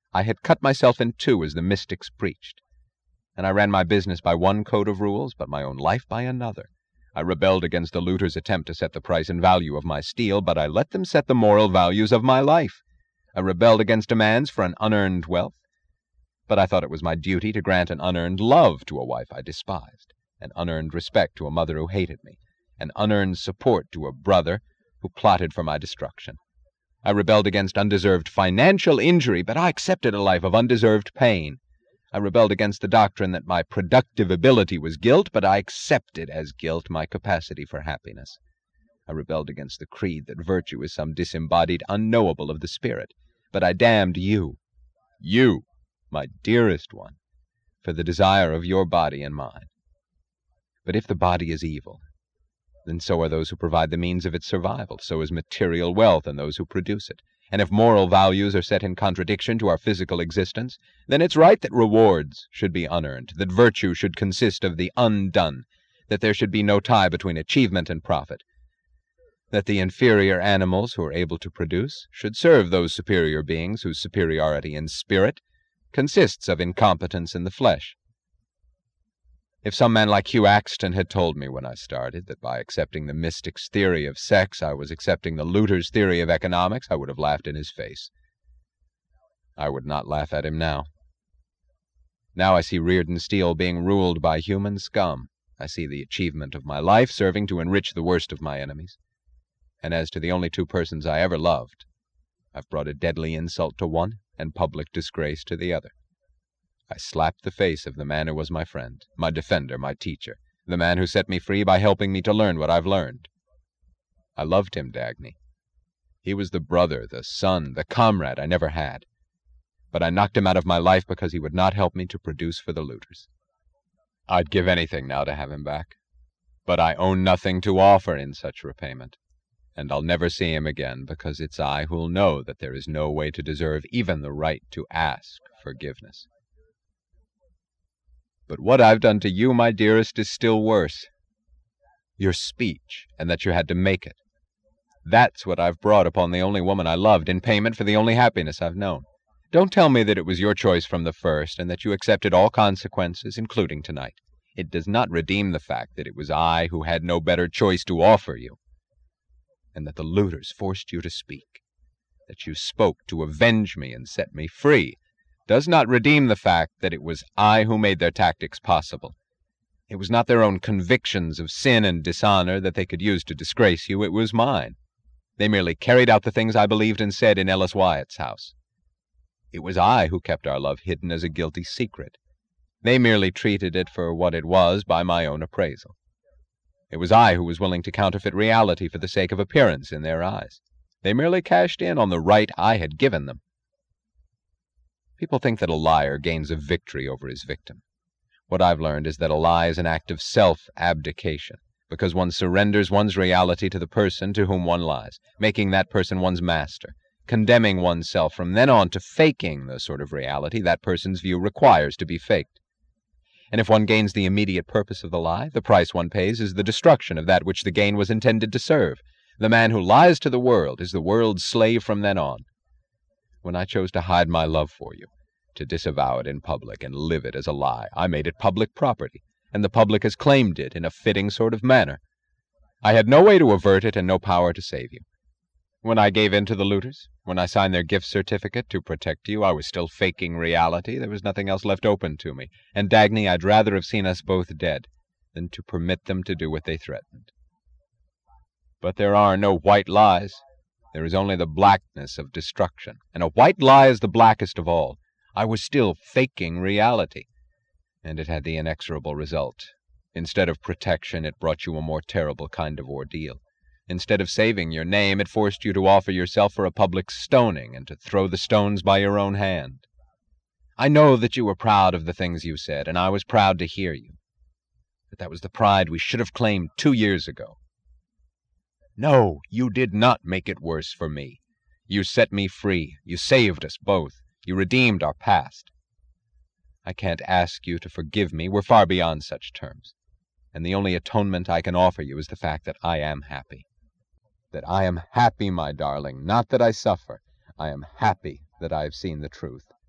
I had cut myself in two as the mystics preached, and I ran my business by one code of rules, but my own life by another. I rebelled against the looters' attempt to set the price and value of my steel, but I let them set the moral values of my life. I rebelled against demands for an unearned wealth, but I thought it was my duty to grant an unearned love to a wife I despised, an unearned respect to a mother who hated me, an unearned support to a brother who plotted for my destruction. I rebelled against undeserved financial injury, but I accepted a life of undeserved pain. I rebelled against the doctrine that my productive ability was guilt, but I accepted as guilt my capacity for happiness. I rebelled against the creed that virtue is some disembodied unknowable of the spirit, but I damned you, my dearest one, for the desire of your body and mine. But if the body is evil, then so are those who provide the means of its survival, so is material wealth and those who produce it. And if moral values are set in contradiction to our physical existence, then it's right that rewards should be unearned, that virtue should consist of the undone, that there should be no tie between achievement and profit, that the inferior animals who are able to produce should serve those superior beings whose superiority in spirit consists of incompetence in the flesh. If some man like Hugh Axton had told me when I started that by accepting the mystic's theory of sex I was accepting the looter's theory of economics, I would have laughed in his face. I would not laugh at him now. Now I see Reardon Steele being ruled by human scum. I see the achievement of my life serving to enrich the worst of my enemies. And as to the only two persons I ever loved, I've brought a deadly insult to one and public disgrace to the other. I slapped the face of the man who was my friend, my defender, my teacher, the man who set me free by helping me to learn what I've learned. I loved him, Dagny. He was the brother, the son, the comrade I never had. But I knocked him out of my life because he would not help me to produce for the looters. I'd give anything now to have him back, but I own nothing to offer in such repayment, and I'll never see him again because it's I who'll know that there is no way to deserve even the right to ask forgiveness. But what I've done to you, my dearest, is still worse. Your speech, and that you had to make it. That's what I've brought upon the only woman I loved in payment for the only happiness I've known. Don't tell me that it was your choice from the first, and that you accepted all consequences, including tonight. It does not redeem the fact that it was I who had no better choice to offer you, and that the looters forced you to speak, that you spoke to avenge me and set me free, does not redeem the fact that it was I who made their tactics possible. It was not their own convictions of sin and dishonor that they could use to disgrace you. It was mine. They merely carried out the things I believed and said in Ellis Wyatt's house. It was I who kept our love hidden as a guilty secret. They merely treated it for what it was by my own appraisal. It was I who was willing to counterfeit reality for the sake of appearance in their eyes. They merely cashed in on the right I had given them. People think that a liar gains a victory over his victim. What I've learned is that a lie is an act of self-abdication, because one surrenders one's reality to the person to whom one lies, making that person one's master, condemning oneself from then on to faking the sort of reality that person's view requires to be faked. And if one gains the immediate purpose of the lie, the price one pays is the destruction of that which the gain was intended to serve. The man who lies to the world is the world's slave from then on. When I chose to hide my love for you, to disavow it in public and live it as a lie, I made it public property, and the public has claimed it in a fitting sort of manner. I had no way to avert it and no power to save you. When I gave in to the looters, when I signed their gift certificate to protect you, I was still faking reality. There was nothing else left open to me, and Dagny, I'd rather have seen us both dead than to permit them to do what they threatened. But there are no white lies. There is only the blackness of destruction, and a white lie is the blackest of all. I was still faking reality, and it had the inexorable result. Instead of protection, it brought you a more terrible kind of ordeal. Instead of saving your name, it forced you to offer yourself for a public stoning and to throw the stones by your own hand. I know that you were proud of the things you said, and I was proud to hear you. But that was the pride we should have claimed 2 years ago. No, you did not make it worse for me. You set me free. You saved us both. You redeemed our past. I can't ask you to forgive me. We're far beyond such terms. And the only atonement I can offer you is the fact that I am happy. That I am happy, my darling, not that I suffer. I am happy that I have seen the truth.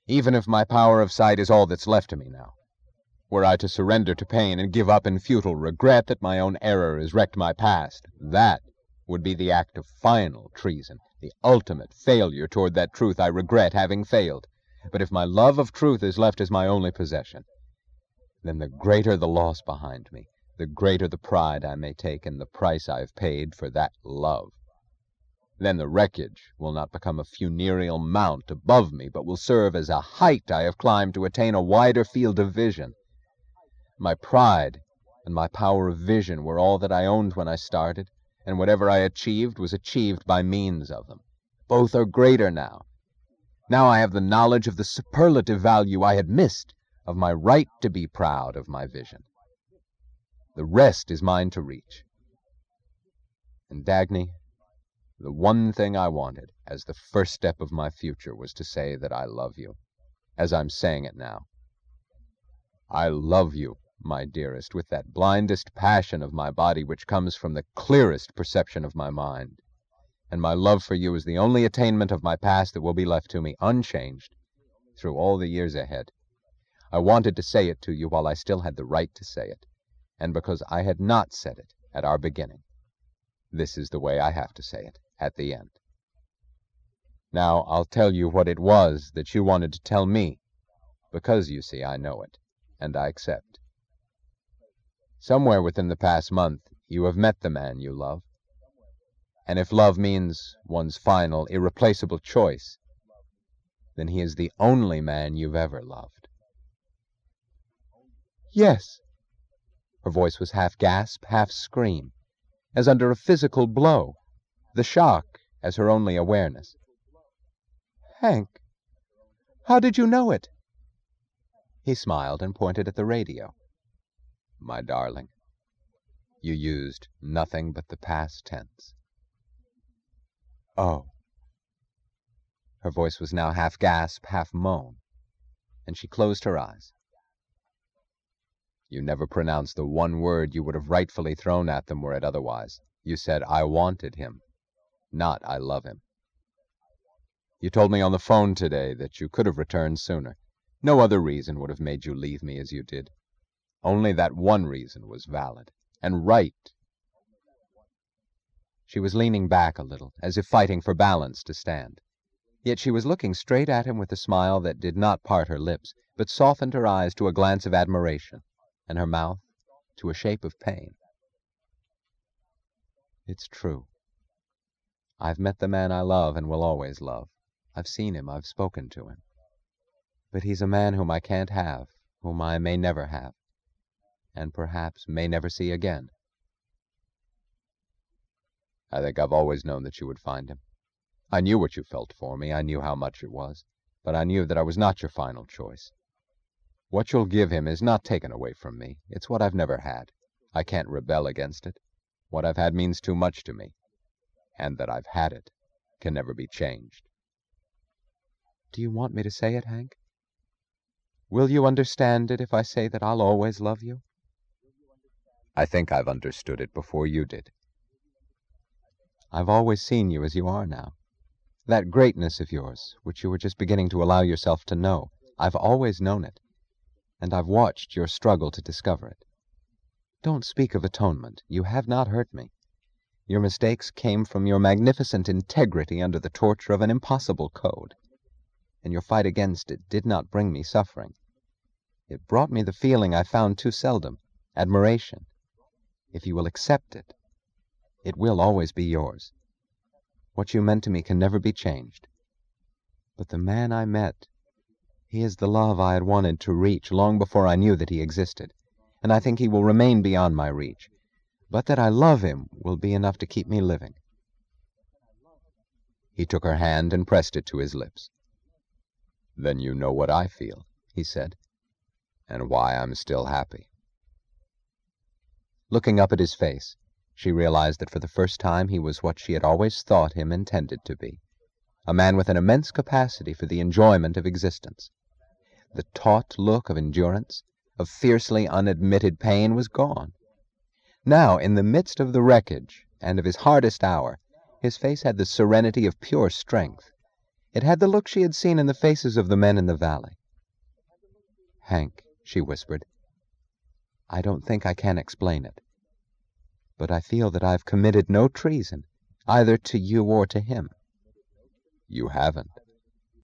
Even if my power of sight is all that's left to me now, were I to surrender to pain and give up in futile regret that my own error has wrecked my past, that would be the act of final treason, the ultimate failure toward that truth I regret having failed. But if my love of truth is left as my only possession, then the greater the loss behind me, the greater the pride I may take in the price I have paid for that love. Then the wreckage will not become a funereal mount above me, but will serve as a height I have climbed to attain a wider field of vision. My pride and my power of vision were all that I owned when I started, and whatever I achieved was achieved by means of them. Both are greater now. Now I have the knowledge of the superlative value I had missed, of my right to be proud of my vision. The rest is mine to reach. And Dagny, the one thing I wanted as the first step of my future was to say that I love you, as I'm saying it now. I love you, my dearest, with that blindest passion of my body which comes from the clearest perception of my mind. And my love for you is the only attainment of my past that will be left to me unchanged through all the years ahead. I wanted to say it to you while I still had the right to say it, and because I had not said it at our beginning, this is the way I have to say it at the end. Now I'll tell you what it was that you wanted to tell me, because, you see, I know it, and I accept. Somewhere within the past month you have met the man you love, and if love means one's final, irreplaceable choice, then he is the only man you've ever loved. Yes. Her voice was half gasp, half scream, as under a physical blow, the shock as her only awareness. Hank, how did you know it? He smiled and pointed at the radio. My darling, you used nothing but the past tense. Oh. Her voice was now half gasp, half moan, and she closed her eyes. You never pronounced the one word you would have rightfully thrown at them were it otherwise. You said, I wanted him, not I love him. You told me on the phone today that you could have returned sooner. No other reason would have made you leave me as you did. Only that one reason was valid, and right. She was leaning back a little, as if fighting for balance to stand. Yet she was looking straight at him with a smile that did not part her lips, but softened her eyes to a glance of admiration, and her mouth to a shape of pain. It's true. I've met the man I love and will always love. I've seen him, I've spoken to him. But he's a man whom I can't have, whom I may never have, and perhaps may never see again. I think I've always known that you would find him. I knew what you felt for me, I knew how much it was, but I knew that I was not your final choice. What you'll give him is not taken away from me. It's what I've never had. I can't rebel against it. What I've had means too much to me, and that I've had it can never be changed. Do you want me to say it, Hank? Will you understand it if I say that I'll always love you? I think I've understood it before you did. I've always seen you as you are now. That greatness of yours, which you were just beginning to allow yourself to know, I've always known it, and I've watched your struggle to discover it. Don't speak of atonement. You have not hurt me. Your mistakes came from your magnificent integrity under the torture of an impossible code, and your fight against it did not bring me suffering. It brought me the feeling I found too seldom, admiration. If you will accept it, it will always be yours. What you meant to me can never be changed. But the man I met, he is the love I had wanted to reach long before I knew that he existed, and I think he will remain beyond my reach. But that I love him will be enough to keep me living. He took her hand and pressed it to his lips. Then you know what I feel, he said, and why I'm still happy. Looking up at his face, she realized that for the first time he was what she had always thought him intended to be, a man with an immense capacity for the enjoyment of existence. The taut look of endurance, of fiercely unadmitted pain, was gone. Now, in the midst of the wreckage and of his hardest hour, his face had the serenity of pure strength. It had the look she had seen in the faces of the men in the valley. "Hank," she whispered, "I don't think I can explain it, but I feel that I've committed no treason, either to you or to him." "You haven't."